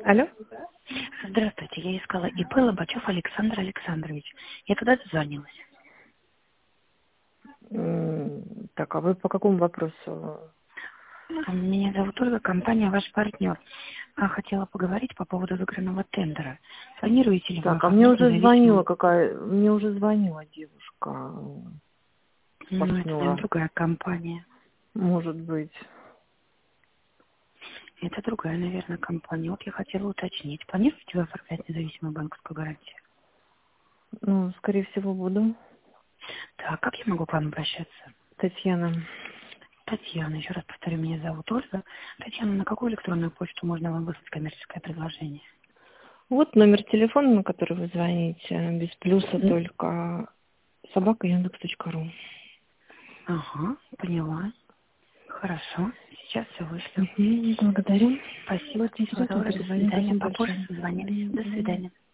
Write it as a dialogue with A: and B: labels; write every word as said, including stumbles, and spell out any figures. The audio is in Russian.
A: Алло?
B: Здравствуйте, я искала ИП Лобачев Александр Александрович. Я туда дозвонилась.
A: М, Так, а вы по какому вопросу?
B: Меня зовут Ольга, компания «Ваш партнер». А, Хотела поговорить по поводу выигранного тендера. Планируете ли вы
A: Так, а мне
B: оформлять
A: уже звонила
B: независимую...
A: какая... Мне уже звонила девушка с
B: Ну, это, наверное,
A: партнера.
B: другая компания.
A: Может быть.
B: Это другая, наверное, компания. Вот я хотела уточнить. Планируете вы оформлять независимую банковскую гарантию?
A: Ну, скорее всего, буду.
B: Так, как я могу к вам обращаться?
A: Татьяна.
B: Татьяна, еще раз повторю, меня зовут Ольга. Татьяна, на какую электронную почту можно вам выслать коммерческое предложение?
A: Вот номер телефона, на который вы звоните. Без плюса
B: М,
A: только. собака яндекс точка ру.
B: Ага, поняла. Хорошо, сейчас все вышлю.
A: Мгм, благодарю.
B: Спасибо,
A: Будет
B: всего
A: интересно,
B: доброго, до
A: перезвоню.
B: свидания.
A: Спасибо
B: Попозже
A: большое.
B: созвонимся.
A: Мгм,
B: До
A: мгм.
B: свидания.